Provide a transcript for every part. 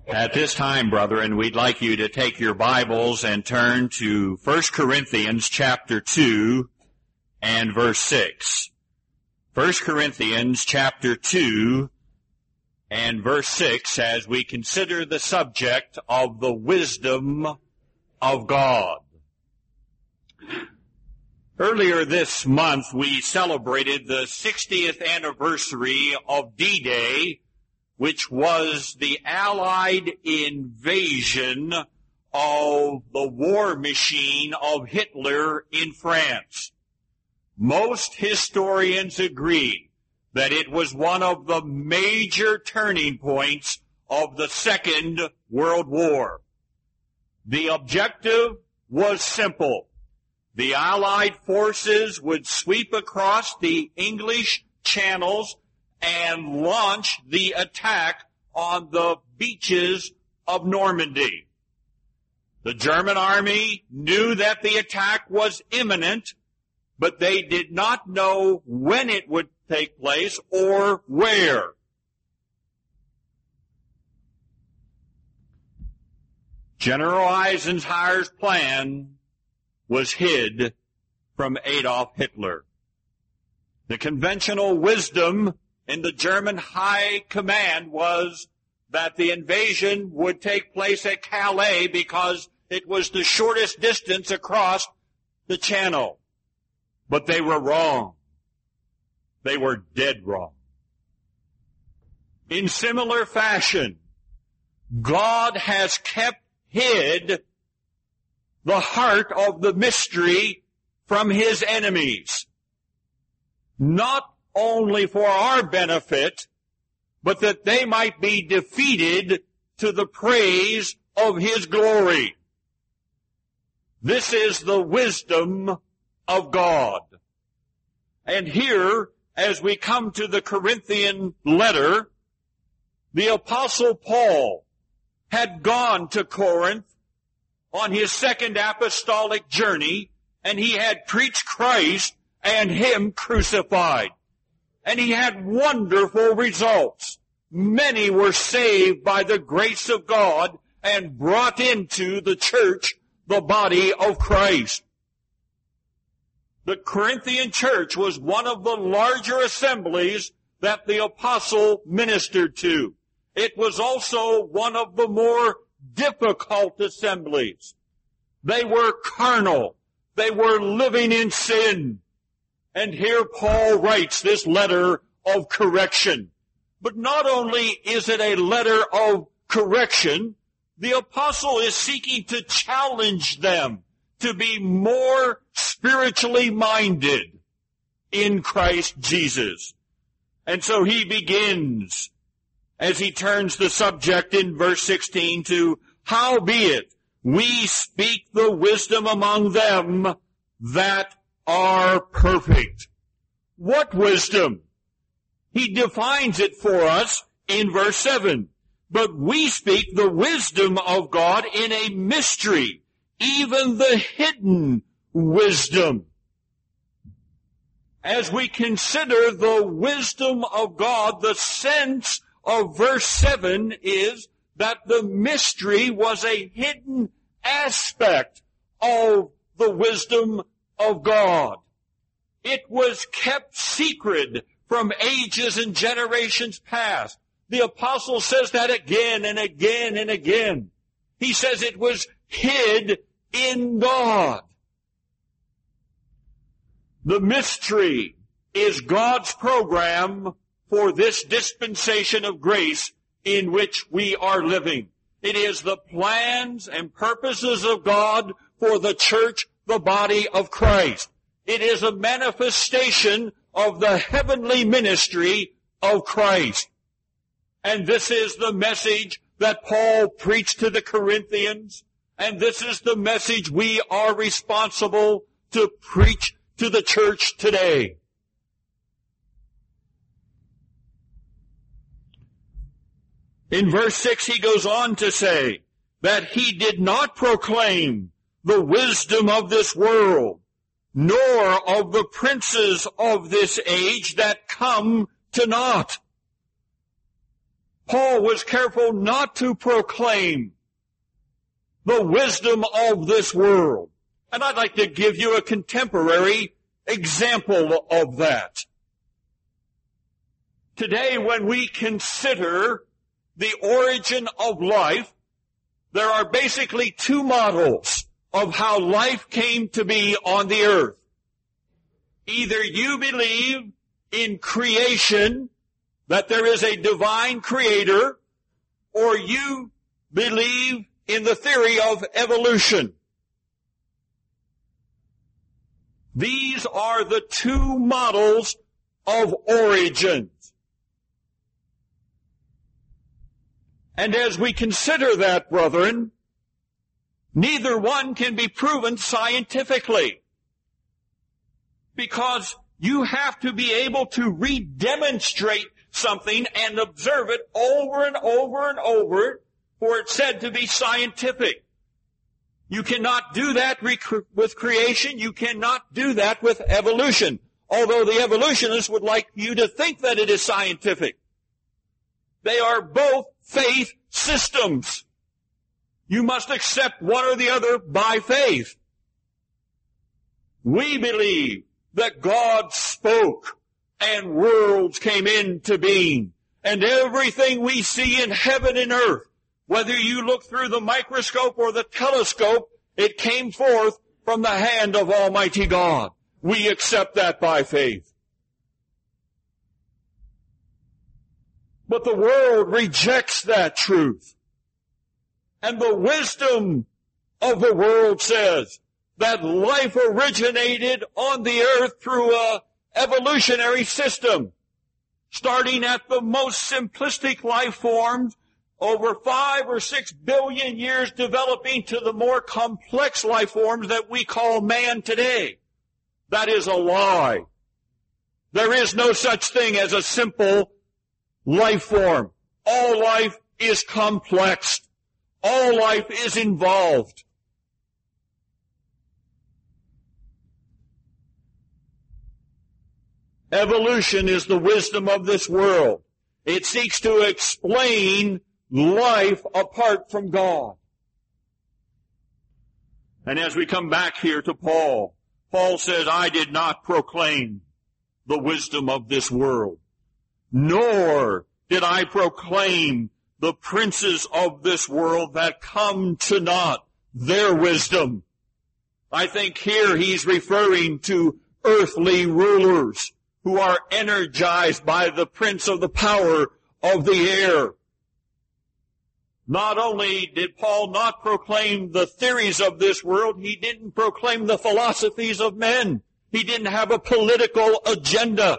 At this time, brethren, we'd like you to take your Bibles and turn to 1 Corinthians chapter 2 and verse 6. 1 Corinthians chapter 2 and verse 6 as we consider the subject of the wisdom of God. Earlier this month, we celebrated the 60th anniversary of D-Day, which was the Allied invasion of the war machine of Hitler in France. Most historians agree that it was one of the major turning points of the Second World War. The objective was simple. The Allied forces would sweep across the English channels and launch the attack on the beaches of Normandy. The German army knew that the attack was imminent, but they did not know when it would take place or where. General Eisenhower's plan was hid from Adolf Hitler. The conventional wisdom in the German high command was that the invasion would take place at Calais because it was the shortest distance across the channel. But they were wrong. They were dead wrong. In similar fashion, God has kept hid the heart of the mystery from His enemies. Not only for our benefit, but that they might be defeated to the praise of His glory. This is the wisdom of God. And here, as we come to the Corinthian letter, the Apostle Paul had gone to Corinth on his second apostolic journey, and he had preached Christ and Him crucified. And he had wonderful results. Many were saved by the grace of God and brought into the church, the body of Christ. The Corinthian church was one of the larger assemblies that the apostle ministered to. It was also one of the more difficult assemblies. They were carnal. They were living in sin. And here Paul writes this letter of correction. But not only is it a letter of correction, the apostle is seeking to challenge them to be more spiritually minded in Christ Jesus. And so he begins, as he turns the subject in verse 16 to, howbeit we speak the wisdom among them that are perfect. What wisdom? He defines it for us in verse 7. But we speak the wisdom of God in a mystery, even the hidden wisdom. As we consider the wisdom of God, the sense of verse 7 is that the mystery was a hidden aspect of the wisdom of God. It was kept secret from ages and generations past. The apostle says that again and again and again. He says it was hid in God. The mystery is God's program for this dispensation of grace in which we are living. It is the plans and purposes of God for the church, the body of Christ. It is a manifestation of the heavenly ministry of Christ. And this is the message that Paul preached to the Corinthians. And this is the message we are responsible to preach to the church today. In verse 6 he goes on to say that he did not proclaim the wisdom of this world, nor of the princes of this age that come to naught. Paul was careful not to proclaim the wisdom of this world. And I'd like to give you a contemporary example of that. Today, when we consider the origin of life, there are basically two models of how life came to be on the earth. Either you believe in creation, that there is a divine creator, or you believe in the theory of evolution. These are the two models of origins. And as we consider that, brethren, neither one can be proven scientifically, because you have to be able to redemonstrate something and observe it over and over and over for it said to be scientific. You cannot do that with creation. You cannot do that with evolution, although the evolutionists would like you to think that it is scientific. They are both faith systems. You must accept one or the other by faith. We believe that God spoke and worlds came into being, and everything we see in heaven and earth, whether you look through the microscope or the telescope, it came forth from the hand of Almighty God. We accept that by faith. But the world rejects that truth. And the wisdom of the world says that life originated on the earth through a evolutionary system, starting at the most simplistic life forms, over 5 or 6 billion years developing to the more complex life forms that we call man today. That is a lie. There is no such thing as a simple life form. All life is complex. All life is involved. Evolution is the wisdom of this world. It seeks to explain life apart from God. And as we come back here to Paul, Paul says, I did not proclaim the wisdom of this world, nor did I proclaim the princes of this world that come to naught, their wisdom. I think here he's referring to earthly rulers who are energized by the prince of the power of the air. Not only did Paul not proclaim the theories of this world, he didn't proclaim the philosophies of men. He didn't have a political agenda.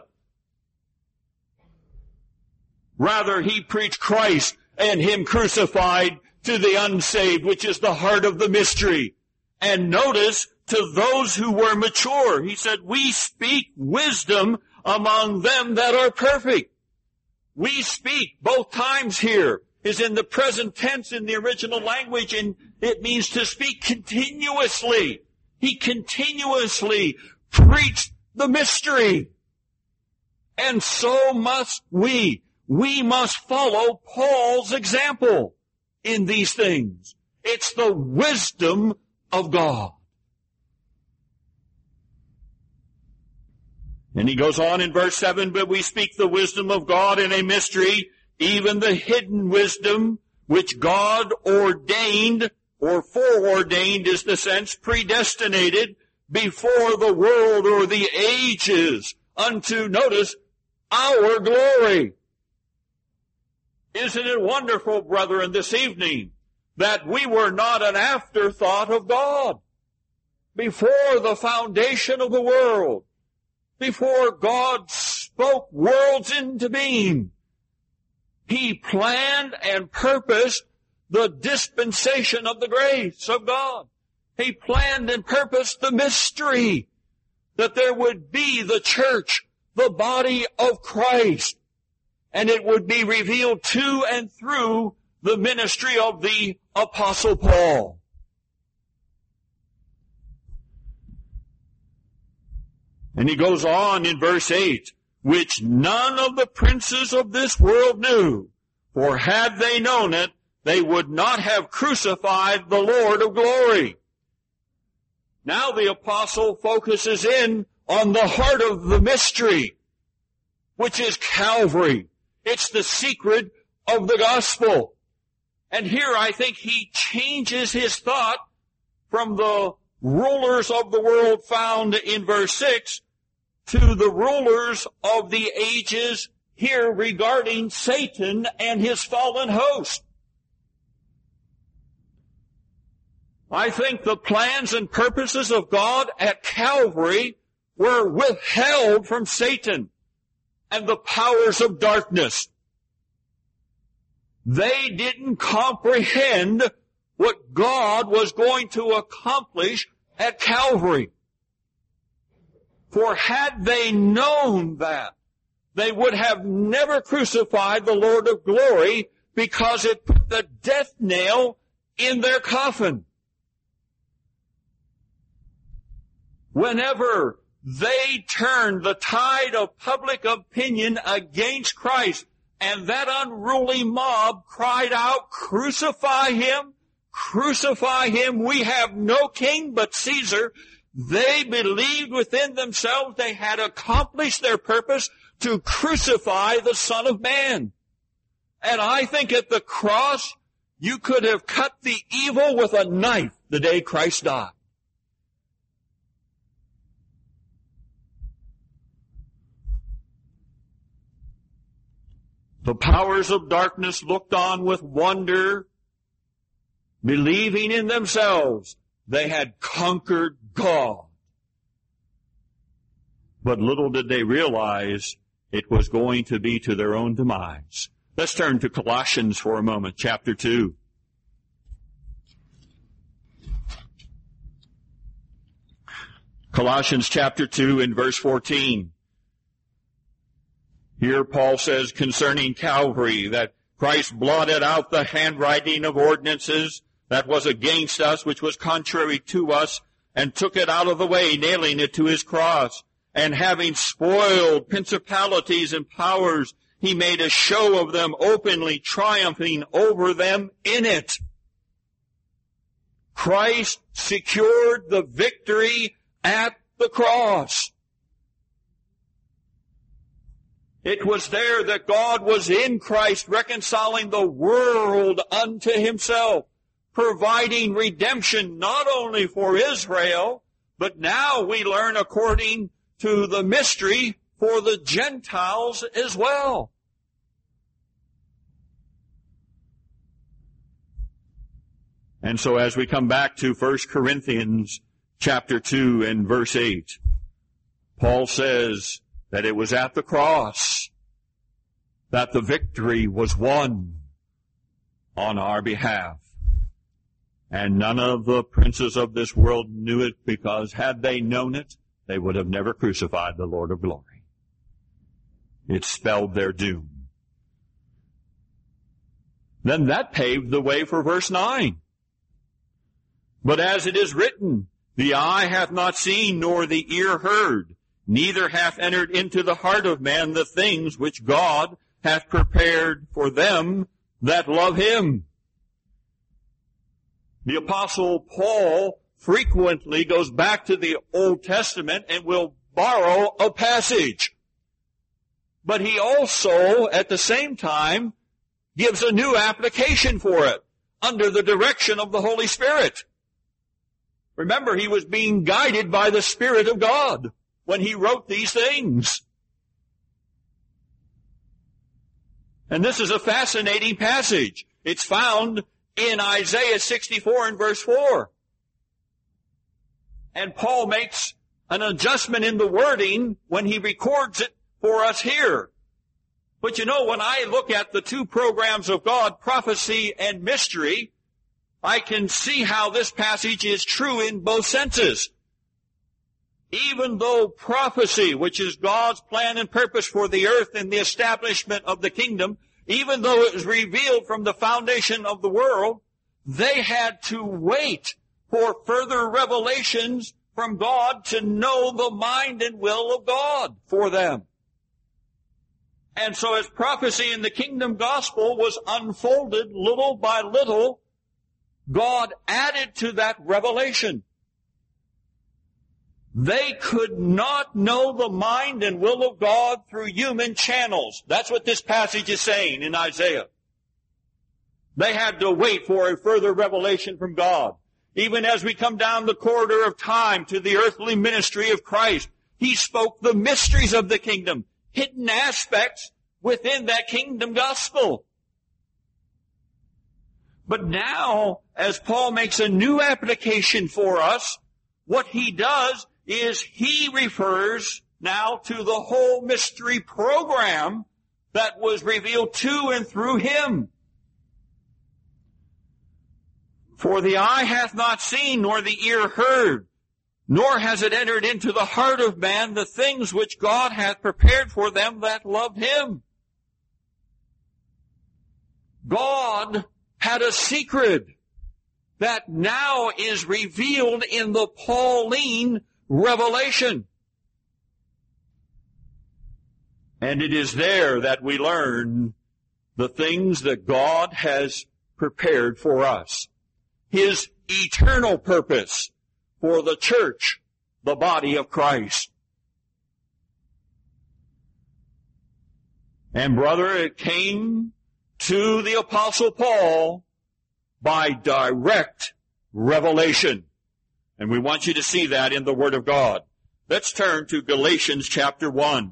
Rather, he preached Christ and Him crucified to the unsaved, which is the heart of the mystery. And notice, to those who were mature, he said, we speak wisdom among them that are perfect. We speak, both times here is in the present tense in the original language, and it means to speak continuously. He continuously preached the mystery. And so must we. We must follow Paul's example in these things. It's the wisdom of God. And he goes on in verse 7, but we speak the wisdom of God in a mystery, even the hidden wisdom which God ordained, or foreordained is the sense, predestinated before the world or the ages unto, notice, our glory. Isn't it wonderful, brethren, this evening, that we were not an afterthought of God? Before the foundation of the world, before God spoke worlds into being, He planned and purposed the dispensation of the grace of God. He planned and purposed the mystery that there would be the church, the body of Christ, and it would be revealed to and through the ministry of the Apostle Paul. And he goes on in verse 8, which none of the princes of this world knew, For had they known it, they would not have crucified the Lord of glory. Now the apostle focuses in on the heart of the mystery, which is Calvary. It's the secret of the gospel. And here I think he changes his thought from the rulers of the world found in verse 6 to the rulers of the ages here regarding Satan and his fallen host. I think the plans and purposes of God at Calvary were withheld from Satan and the powers of darkness. They didn't comprehend what God was going to accomplish at Calvary. For had they known that, they would have never crucified the Lord of glory, because it put the death nail in their coffin. Whenever they turned the tide of public opinion against Christ, and that unruly mob cried out, "Crucify him! Crucify him! We have no king but Caesar," they believed within themselves they had accomplished their purpose to crucify the Son of Man. And I think at the cross, you could have cut the evil with a knife the day Christ died. The powers of darkness looked on with wonder, believing in themselves they had conquered God. But little did they realize it was going to be to their own demise. Let's turn to Colossians for a moment, chapter 2. Colossians chapter 2 and verse 14. Here Paul says concerning Calvary that Christ blotted out the handwriting of ordinances that was against us, which was contrary to us, and took it out of the way, nailing it to his cross. And having spoiled principalities and powers, he made a show of them openly, triumphing over them in it. Christ secured the victory at the cross. It was there that God was in Christ, reconciling the world unto himself, providing redemption not only for Israel, but now we learn according to the mystery for the Gentiles as well. And so as we come back to 1 Corinthians chapter 2 and verse 8, Paul says that it was at the cross that the victory was won on our behalf. And none of the princes of this world knew it, because had they known it, they would have never crucified the Lord of glory. It spelled their doom. Then that paved the way for verse 9. But as it is written, the eye hath not seen, nor the ear heard, neither hath entered into the heart of man the things which God hath prepared for them that love him. The Apostle Paul frequently goes back to the Old Testament and will borrow a passage. But he also, at the same time, gives a new application for it under the direction of the Holy Spirit. Remember, he was being guided by the Spirit of God when he wrote these things. And this is a fascinating passage. It's found in Isaiah 64 and verse 4. And Paul makes an adjustment in the wording when he records it for us here. But you know, when I look at the two programs of God, prophecy and mystery, I can see how this passage is true in both senses. Even though prophecy, which is God's plan and purpose for the earth and the establishment of the kingdom, even though it was revealed from the foundation of the world, they had to wait for further revelations from God to know the mind and will of God for them. And so as prophecy in the kingdom gospel was unfolded little by little, God added to that revelation. They could not know the mind and will of God through human channels. That's what this passage is saying in Isaiah. They had to wait for a further revelation from God. Even as we come down the corridor of time to the earthly ministry of Christ, He spoke the mysteries of the kingdom, hidden aspects within that kingdom gospel. But now, as Paul makes a new application for us, what he does is he refers now to the whole mystery program that was revealed to and through him. For the eye hath not seen, nor the ear heard, nor has it entered into the heart of man the things which God hath prepared for them that love Him. God had a secret that now is revealed in the Pauline revelation. And it is there that we learn the things that God has prepared for us. His eternal purpose for the church, the body of Christ. And brother, it came to the Apostle Paul by direct revelation. And we want you to see that in the Word of God. Let's turn to Galatians chapter 1.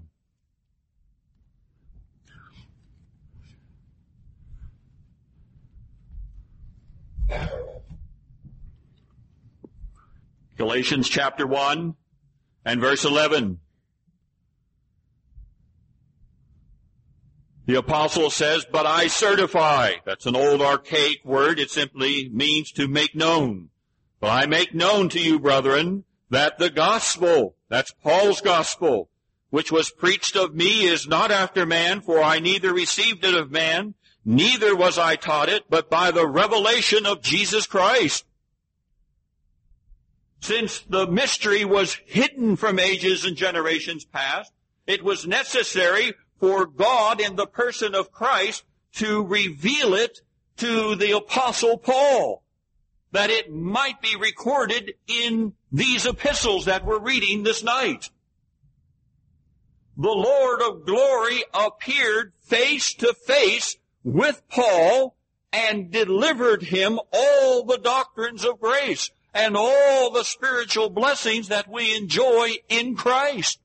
Galatians chapter 1 and verse 11. The apostle says, but I certify. That's an old archaic word. It simply means to make known. But I make known to you, brethren, that the gospel, that's Paul's gospel, which was preached of me is not after man, for I neither received it of man, neither was I taught it, but by the revelation of Jesus Christ. Since the mystery was hidden from ages and generations past, it was necessary for God in the person of Christ to reveal it to the Apostle Paul, that it might be recorded in these epistles that we're reading this night. The Lord of glory appeared face to face with Paul and delivered him all the doctrines of grace and all the spiritual blessings that we enjoy in Christ.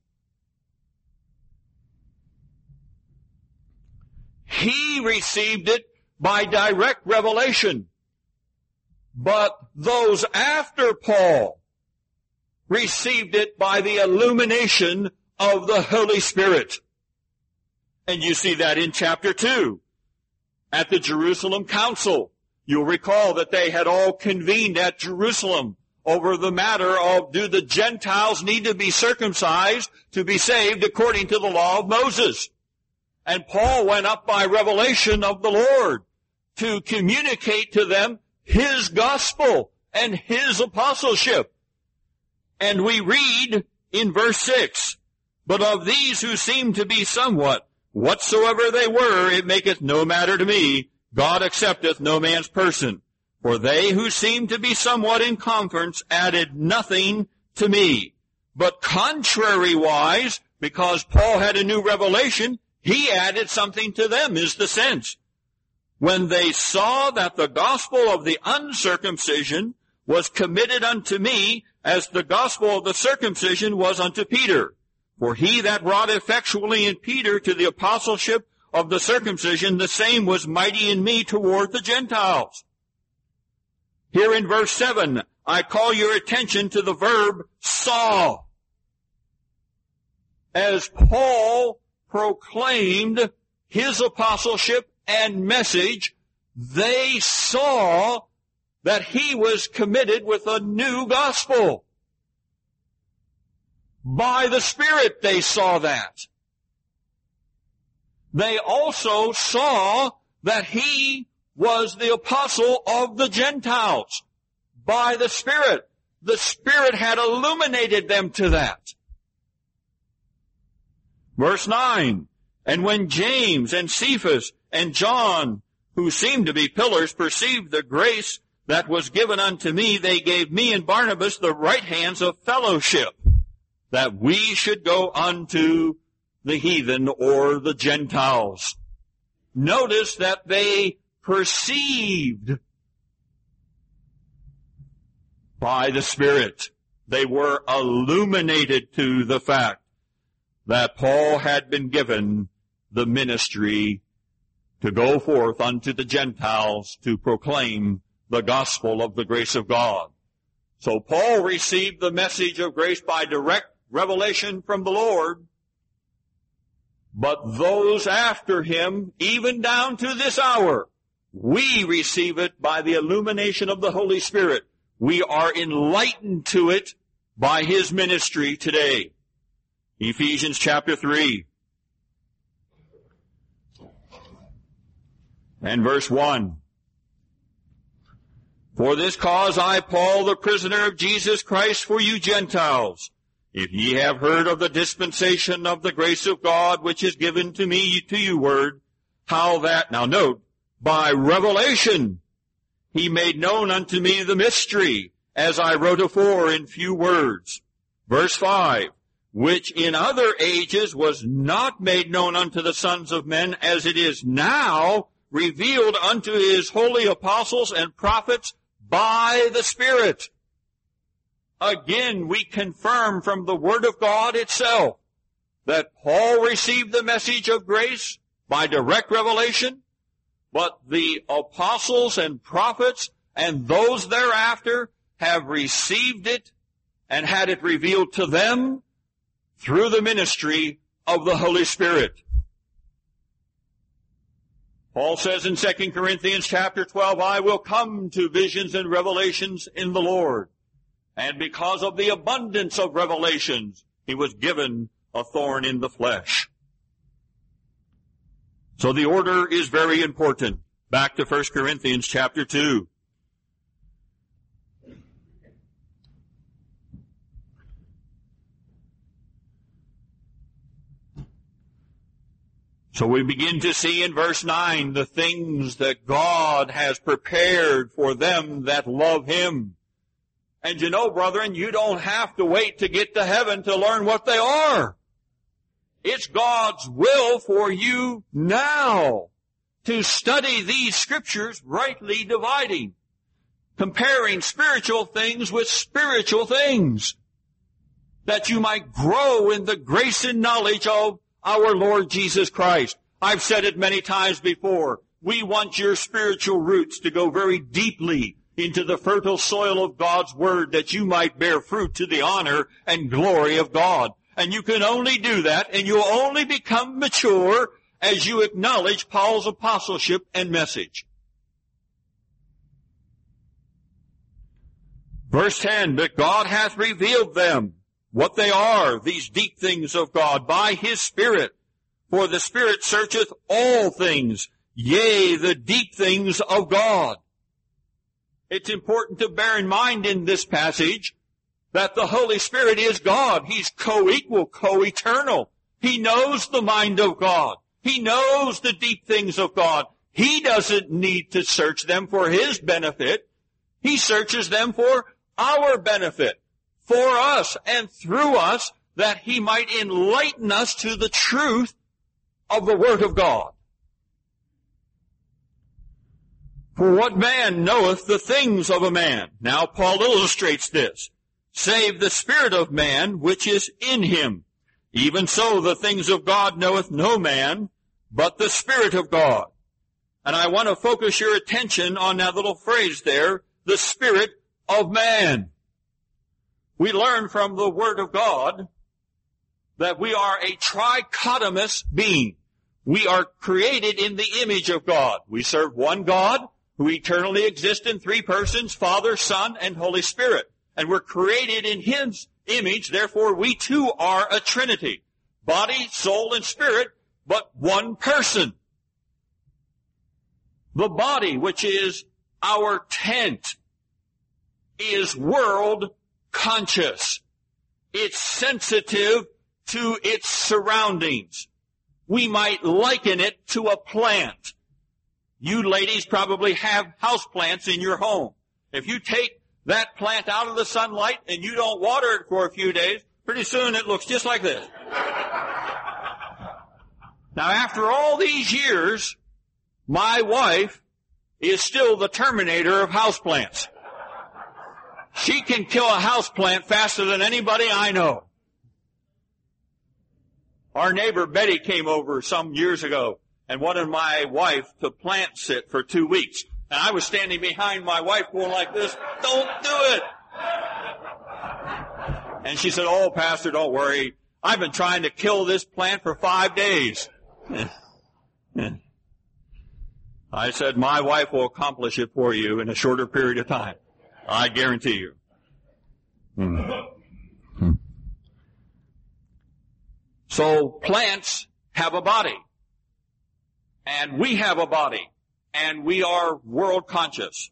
He received it by direct revelation. But those after Paul received it by the illumination of the Holy Spirit. And you see that in chapter 2 at the Jerusalem Council. You'll recall that they had all convened at Jerusalem over the matter of, do the Gentiles need to be circumcised to be saved according to the law of Moses? And Paul went up by revelation of the Lord to communicate to them His gospel and His apostleship. And we read in verse 6, but of these who seem to be somewhat, whatsoever they were, it maketh no matter to me. God accepteth no man's person. For they who seemed to be somewhat in conference added nothing to me. But contrariwise, because Paul had a new revelation, he added something to them, is the sense. When they saw that the gospel of the uncircumcision was committed unto me, as the gospel of the circumcision was unto Peter. For he that wrought effectually in Peter to the apostleship of the circumcision, the same was mighty in me toward the Gentiles. Here in verse 7, I call your attention to the verb saw. As Paul proclaimed his apostleship and message, they saw that he was committed with a new gospel. By the Spirit they saw that. They also saw that he was the apostle of the Gentiles. By the Spirit. The Spirit had illuminated them to that. Verse 9, And when James and Cephas and John, who seemed to be pillars, perceived the grace that was given unto me, they gave me and Barnabas the right hands of fellowship, that we should go unto the heathen or the Gentiles. Notice that they perceived by the Spirit. They were illuminated to the fact that Paul had been given the ministry to go forth unto the Gentiles to proclaim the gospel of the grace of God. So Paul received the message of grace by direct revelation from the Lord, but those after him, even down to this hour, we receive it by the illumination of the Holy Spirit. We are enlightened to it by his ministry today. Ephesians chapter 3 and verse 1. For this cause I, Paul, the prisoner of Jesus Christ, for you Gentiles, if ye have heard of the dispensation of the grace of God, which is given to me to you word, how that, now note, by revelation he made known unto me the mystery, as I wrote afore in few words. Verse 5, which in other ages was not made known unto the sons of men, as it is now revealed unto his holy apostles and prophets by the Spirit. Again, we confirm from the Word of God itself that Paul received the message of grace by direct revelation, but the apostles and prophets and those thereafter have received it and had it revealed to them through the ministry of the Holy Spirit. Paul says in 2 Corinthians chapter 12, I will come to visions and revelations in the Lord. And because of the abundance of revelations, he was given a thorn in the flesh. So the order is very important. Back to 1 Corinthians chapter 2. So we begin to see in verse 9 the things that God has prepared for them that love him. And you know, brethren, you don't have to wait to get to heaven to learn what they are. It's God's will for you now to study these scriptures, rightly dividing, comparing spiritual things with spiritual things, that you might grow in the grace and knowledge of our Lord Jesus Christ. I've said it many times before. We want your spiritual roots to go very deeply into the fertile soil of God's Word, that you might bear fruit to the honor and glory of God. And you can only do that, and you'll only become mature as you acknowledge Paul's apostleship and message. Verse 10, but God hath revealed them, what they are, these deep things of God, by his Spirit. For the Spirit searcheth all things, yea, the deep things of God. It's important to bear in mind in this passage that the Holy Spirit is God. He's co-equal, co-eternal. He knows the mind of God. He knows the deep things of God. He doesn't need to search them for his benefit. He searches them for our benefit, for us and through us, that he might enlighten us to the truth of the Word of God. For what man knoweth the things of a man? Now Paul illustrates this. Save the spirit of man which is in him. Even so the things of God knoweth no man, but the Spirit of God. And I want to focus your attention on that little phrase there, the spirit of man. We learn from the Word of God that we are a trichotomous being. We are created in the image of God. We serve one God who eternally exists in three persons, Father, Son, and Holy Spirit. And we're created in his image, therefore we too are a Trinity. Body, soul, and spirit, but one person. The body, which is our tent, is world conscious. It's sensitive to its surroundings. we might liken it to a plant. You ladies probably have house plants in your home. If you take that plant out of the sunlight and you don't water it for a few days, pretty soon it looks just like this. Now, after all these years, my wife is still the terminator of houseplants. She can kill a houseplant faster than anybody I know. Our neighbor Betty came over some years ago and wanted my wife to plant sit for 2 weeks. And I was standing behind my wife going like this, "Don't do it." And she said, "Oh, Pastor, don't worry. I've been trying to kill this plant for 5 days." I said, "My wife will accomplish it for you in a shorter period of time. I guarantee you." So plants have a body. And we have a body. And we are world conscious.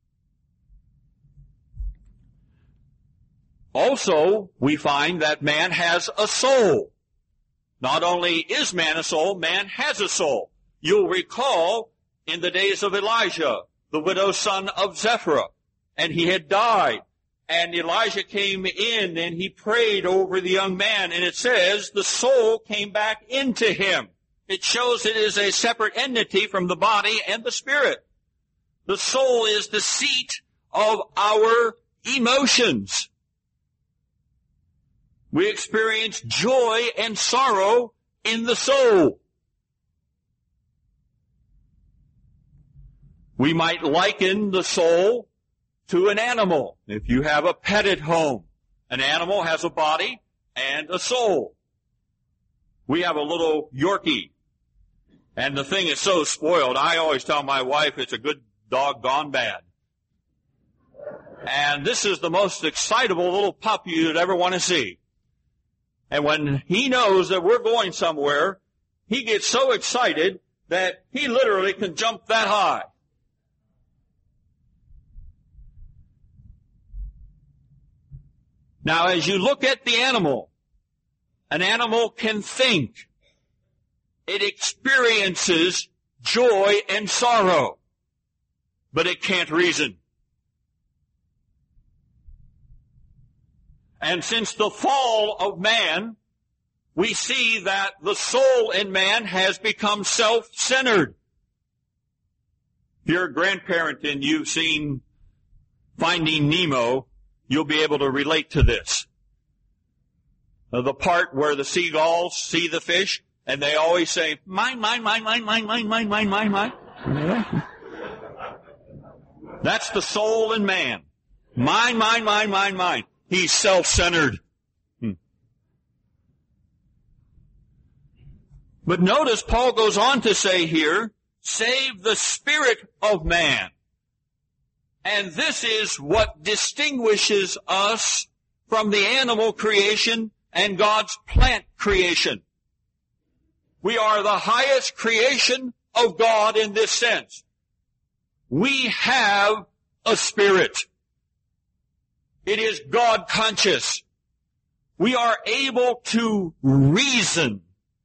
Also, we find that man has a soul. Not only is man a soul, man has a soul. You'll recall in the days of Elijah, the widow's son of Zephyrah, and he had died. And Elijah came in and he prayed over the young man, and it says the soul came back into him. It shows it is a separate entity from the body and the spirit. The soul is the seat of our emotions. We experience joy and sorrow in the soul. We might liken the soul to an animal. If you have a pet at home, an animal has a body and a soul. We have a little Yorkie, and the thing is so spoiled. I always tell my wife it's a good dog gone bad. And this is the most excitable little pup you'd ever want to see. And when he knows that we're going somewhere, he gets so excited that he literally can jump that high. Now, as you look at the animal, an animal can think. It experiences joy and sorrow, but it can't reason. And since the fall of man, we see that the soul in man has become self-centered. If you're a grandparent and you've seen Finding Nemo, you'll be able to relate to this. The part where the seagulls see the fish, and they always say, "Mine, mine, mine, mine, mine, mine, mine, mine, mine, mine." That's the soul in man. Mine, mine, mine, mine, mine. He's self-centered. But notice Paul goes on to say here, save the spirit of man. And this is what distinguishes us from the animal creation and God's plant creation. We are the highest creation of God in this sense. We have a spirit. It is God conscious. We are able to reason.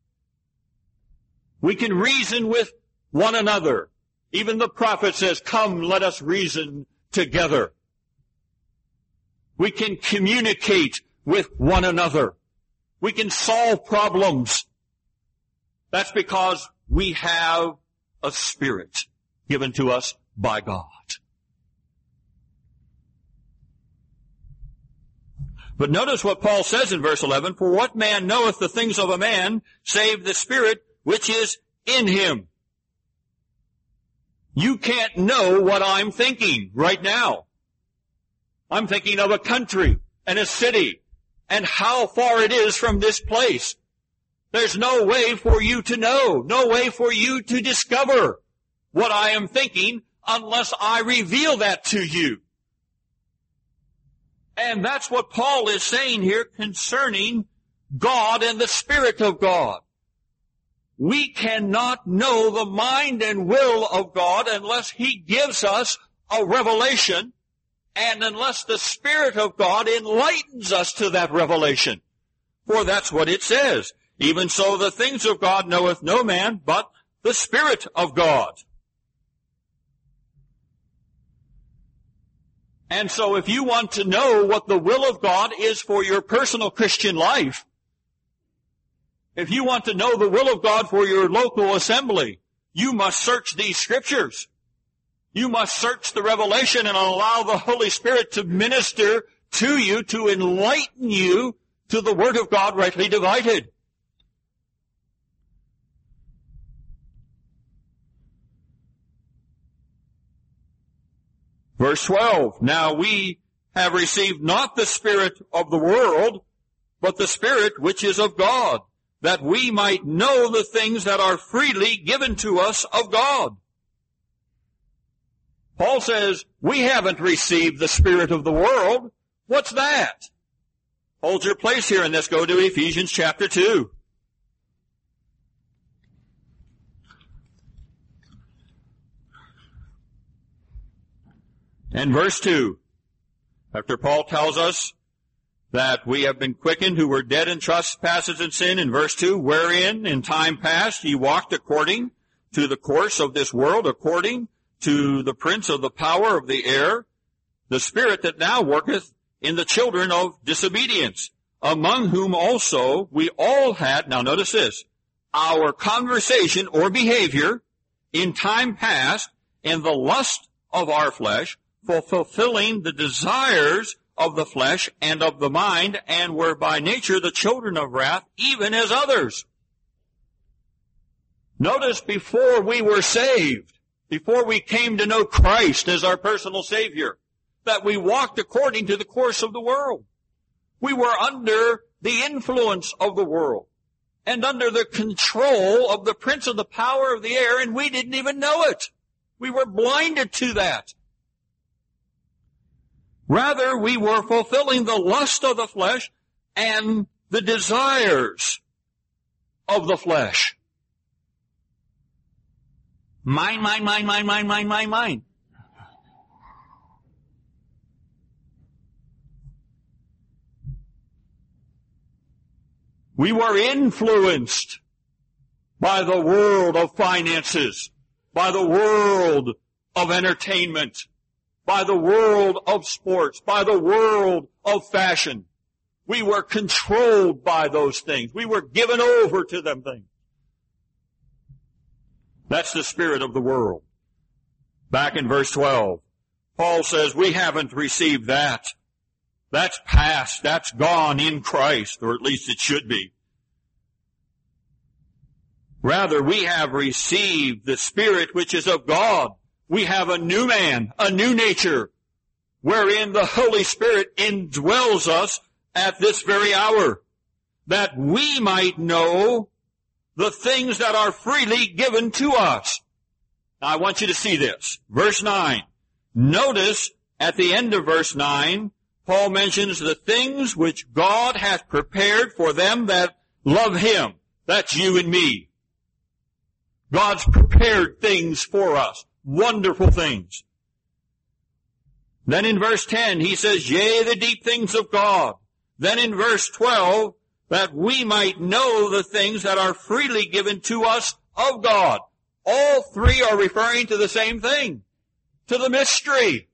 We can reason with one another. Even the prophet says, "Come, let us reason together." We can communicate with one another. We can solve problems. That's because we have a spirit given to us by God. But notice what Paul says in verse 11, "For what man knoweth the things of a man, save the spirit which is in him?" You can't know what I'm thinking right now. I'm thinking of a country and a city and how far it is from this place. There's no way for you to know, no way for you to discover what I am thinking unless I reveal that to you. And that's what Paul is saying here concerning God and the Spirit of God. We cannot know the mind and will of God unless He gives us a revelation and unless the Spirit of God enlightens us to that revelation. For that's what it says. Even so the things of God knoweth no man, but the Spirit of God. And so if you want to know what the will of God is for your personal Christian life, if you want to know the will of God for your local assembly, you must search these scriptures. You must search the revelation and allow the Holy Spirit to minister to you, to enlighten you to the Word of God rightly divided. Verse 12, now we have received not the spirit of the world, but the Spirit which is of God, that we might know the things that are freely given to us of God. Paul says, we haven't received the spirit of the world. What's that? Hold your place here and let's go to Ephesians chapter 2. And verse 2, after Paul tells us that we have been quickened who were dead in trespasses and sin, in verse 2, wherein in time past ye walked according to the course of this world, according to the prince of the power of the air, the spirit that now worketh in the children of disobedience, among whom also we all had, now notice this, our conversation or behavior in time past in the lust of our flesh, for fulfilling the desires of the flesh and of the mind, and were by nature the children of wrath, even as others. Notice before we were saved, before we came to know Christ as our personal Savior, that we walked according to the course of the world. We were under the influence of the world and under the control of the prince of the power of the air, and we didn't even know it. We were blinded to that. Rather, we were fulfilling the lust of the flesh and the desires of the flesh. Mine. We were influenced by the world of finances, by the world of entertainment, by the world of sports, by the world of fashion. We were controlled by those things. We were given over to them things. That's the spirit of the world. Back in verse 12, Paul says we haven't received that. That's past. That's gone in Christ, or at least it should be. Rather, we have received the Spirit which is of God. We have a new man, a new nature, wherein the Holy Spirit indwells us at this very hour, that we might know the things that are freely given to us. Now, I want you to see this. Verse 9. Notice at the end of verse 9, Paul mentions the things which God hath prepared for them that love Him. That's you and me. God's prepared things for us. Wonderful things. Then in verse 10, he says, yea, the deep things of God. Then in verse 12, that we might know the things that are freely given to us of God. All three are referring to the same thing, to the mystery,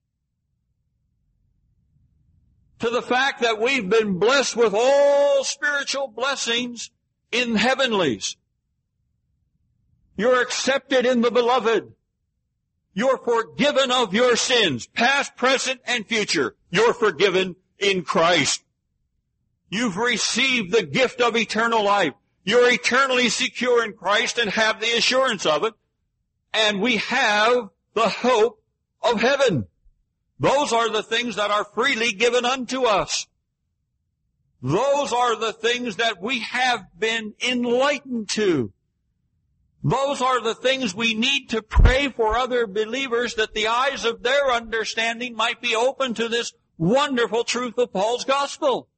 to the fact that we've been blessed with all spiritual blessings in heavenlies. You're accepted in the beloved. You're forgiven of your sins, past, present, and future. You're forgiven in Christ. You've received the gift of eternal life. You're eternally secure in Christ and have the assurance of it. And we have the hope of heaven. Those are the things that are freely given unto us. Those are the things that we have been enlightened to. Those are the things we need to pray for other believers, that the eyes of their understanding might be open to this wonderful truth of Paul's gospel.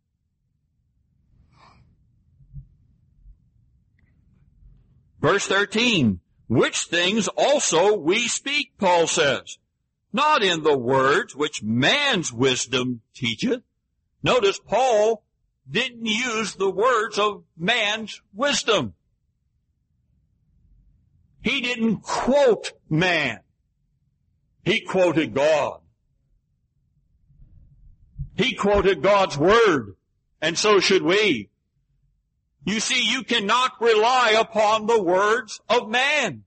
Verse 13, which things also we speak, Paul says, not in the words which man's wisdom teacheth. Notice Paul didn't use the words of man's wisdom. He didn't quote man. He quoted God. He quoted God's Word, and so should we. You see, you cannot rely upon the words of man.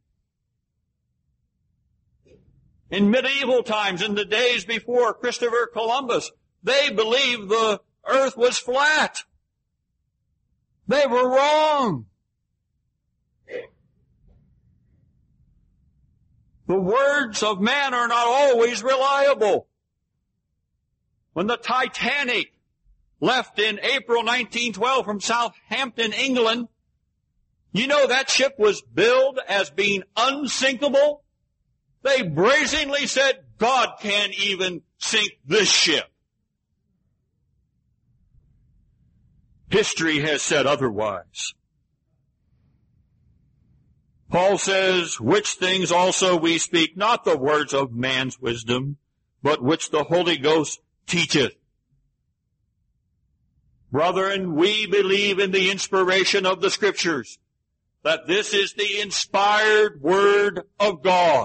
In medieval times, in the days before Christopher Columbus, they believed the earth was flat. They were wrong. The words of man are not always reliable. When the Titanic left in April 1912 from Southampton, England, you know that ship was billed as being unsinkable. They brazenly said, God can't even sink this ship. History has said otherwise. Paul says, which things also we speak, not the words of man's wisdom, but which the Holy Ghost teacheth. Brethren, we believe in the inspiration of the Scriptures, that this is the inspired Word of God.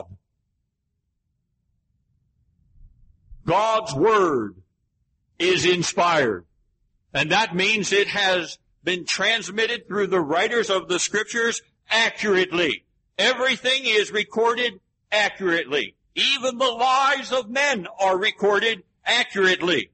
God's Word is inspired, and that means it has been transmitted through the writers of the Scriptures accurately. Everything is recorded accurately. Even the lives of men are recorded accurately.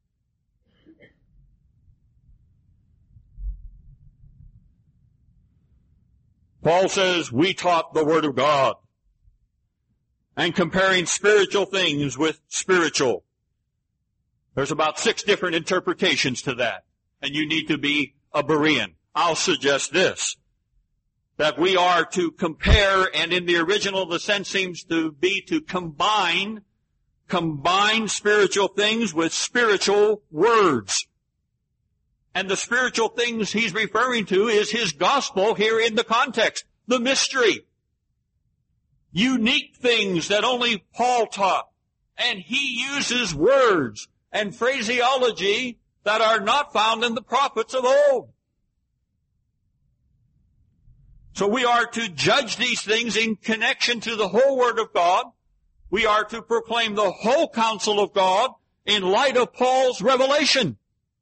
Paul says, we taught the Word of God, and comparing spiritual things with spiritual. There's about 6 different interpretations to that, and you need to be a Berean. I'll suggest this, that we are to compare, and in the original the sense seems to be to combine spiritual things with spiritual words. And the spiritual things he's referring to is his gospel here in the context, the mystery. Unique things that only Paul taught. And he uses words and phraseology that are not found in the prophets of old. So we are to judge these things in connection to the whole Word of God. We are to proclaim the whole counsel of God in light of Paul's revelation.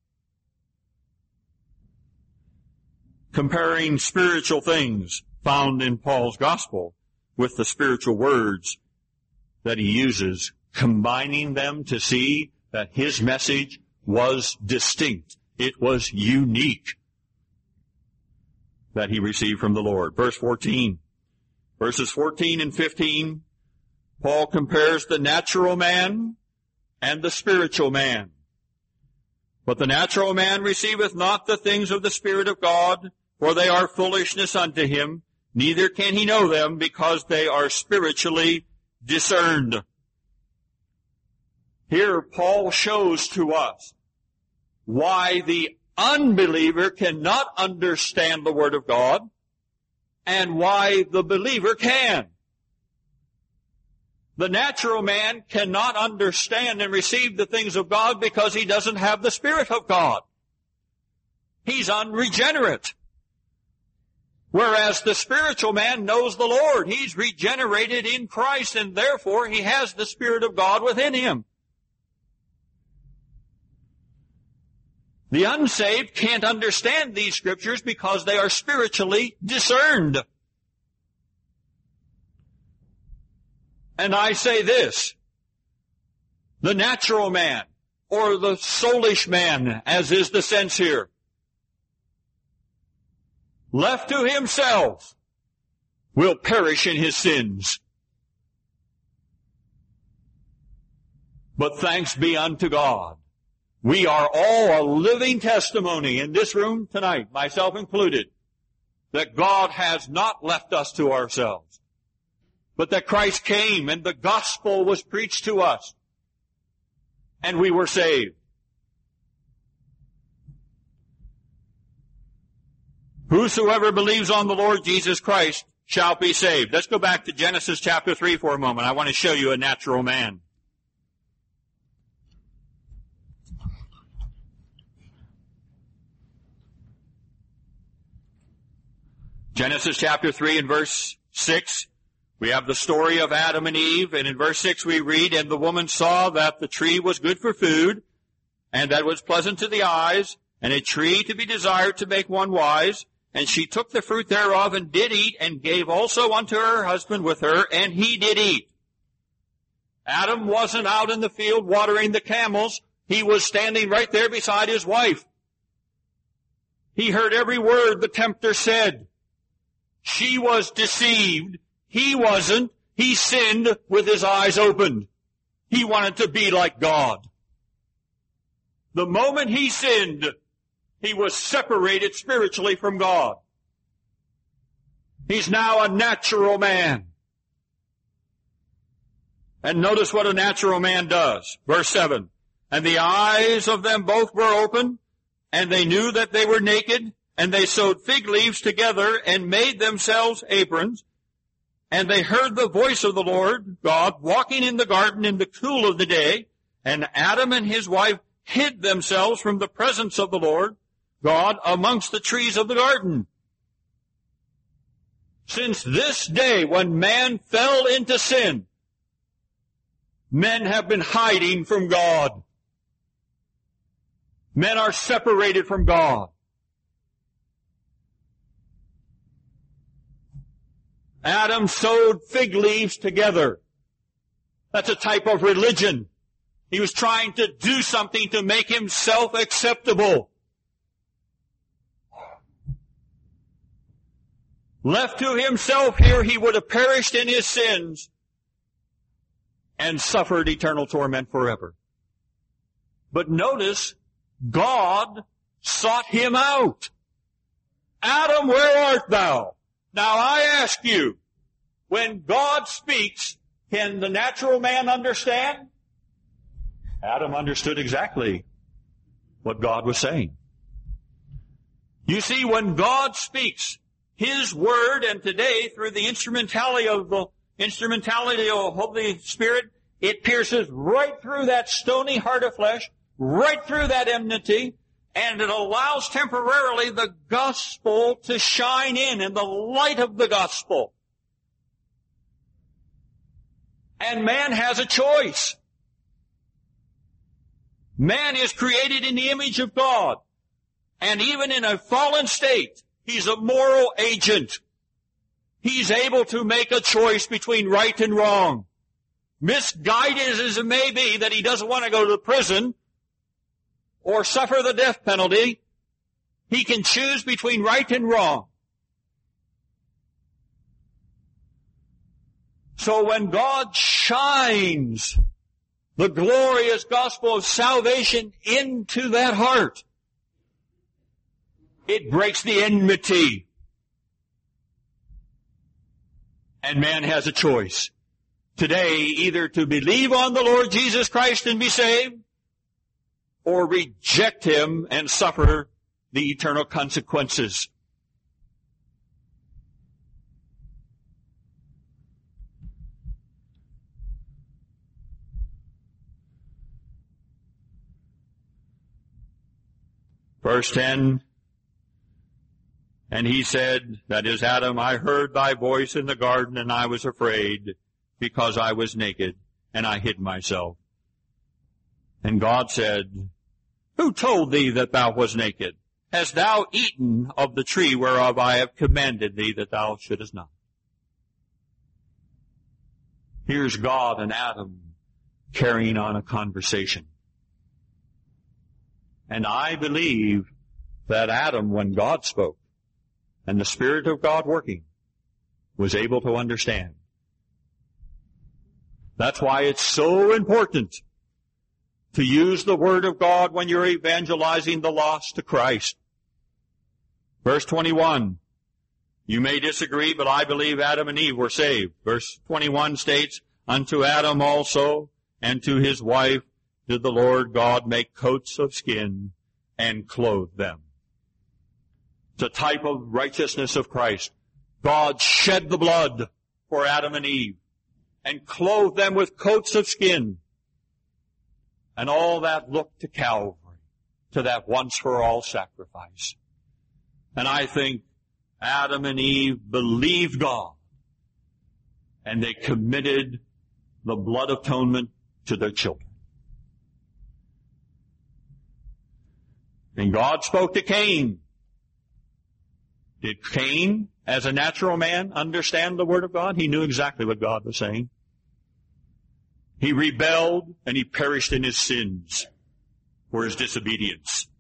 Comparing spiritual things found in Paul's gospel with the spiritual words that he uses, combining them to see that his message was distinct. It was unique that he received from the Lord. Verse 14. Verses 14 and 15, Paul compares the natural man and the spiritual man. But the natural man receiveth not the things of the Spirit of God, for they are foolishness unto him, neither can he know them, because they are spiritually discerned. Here Paul shows to us why the unbeliever cannot understand the Word of God, and why the believer can. The natural man cannot understand and receive the things of God because he doesn't have the Spirit of God. He's unregenerate. Whereas the spiritual man knows the Lord. He's regenerated in Christ, and therefore he has the Spirit of God within him. The unsaved can't understand these Scriptures because they are spiritually discerned. And I say this, the natural man, or the soulish man, as is the sense here, left to himself, will perish in his sins. But thanks be unto God. We are all a living testimony in this room tonight, myself included, that God has not left us to ourselves, but that Christ came and the gospel was preached to us, and we were saved. Whosoever believes on the Lord Jesus Christ shall be saved. Let's go back to Genesis chapter 3 for a moment. I want to show you a natural man. Genesis chapter 3 and verse 6, we have the story of Adam and Eve, and in verse 6 we read, "And the woman saw that the tree was good for food, and that it was pleasant to the eyes, and a tree to be desired to make one wise. And she took the fruit thereof and did eat, and gave also unto her husband with her, and he did eat." Adam wasn't out in the field watering the camels. He was standing right there beside his wife. He heard every word the tempter said. She was deceived. He wasn't. He sinned with his eyes opened. He wanted to be like God. The moment he sinned, he was separated spiritually from God. He's now a natural man. And notice what a natural man does. Verse 7, "And the eyes of them both were open, and they knew that they were naked, and they sewed fig leaves together and made themselves aprons. And they heard the voice of the Lord God walking in the garden in the cool of the day, and Adam and his wife hid themselves from the presence of the Lord God amongst the trees of the garden." Since this day when man fell into sin, men have been hiding from God. Men are separated from God. Adam sewed fig leaves together. That's a type of religion. He was trying to do something to make himself acceptable. Left to himself here, he would have perished in his sins and suffered eternal torment forever. But notice, God sought him out. "Adam, where art thou?" Now I ask you, when God speaks, can the natural man understand? Adam understood exactly what God was saying. You see, when God speaks His Word, and today through the instrumentality of the Holy Spirit, it pierces right through that stony heart of flesh, right through that enmity, and it allows temporarily the gospel to shine in the light of the gospel. And man has a choice. Man is created in the image of God. And even in a fallen state, he's a moral agent. He's able to make a choice between right and wrong. Misguided as it may be that he doesn't want to go to prison or suffer the death penalty, he can choose between right and wrong. So when God shines the glorious gospel of salvation into that heart, it breaks the enmity. And man has a choice today either to believe on the Lord Jesus Christ and be saved, or reject Him and suffer the eternal consequences. Verse 10, "And he said," that is Adam, "I heard thy voice in the garden, and I was afraid, because I was naked, and I hid myself. And God said, Who told thee that thou wast naked? Hast thou eaten of the tree whereof I have commanded thee that thou shouldest not?" Here's God and Adam carrying on a conversation. And I believe that Adam, when God spoke, and the Spirit of God working, was able to understand. That's why it's so important to use the Word of God when you're evangelizing the lost to Christ. Verse 21, you may disagree, but I believe Adam and Eve were saved. Verse 21 states, "Unto Adam also and to his wife did the Lord God make coats of skin and clothe them." It's a type of righteousness of Christ. God shed the blood for Adam and Eve and clothed them with coats of skin. And all that looked to Calvary, to that once-for-all sacrifice. And I think Adam and Eve believed God, and they committed the blood atonement to their children. And God spoke to Cain. Did Cain, as a natural man, understand the Word of God? He knew exactly what God was saying. He rebelled and he perished in his sins for his disobedience.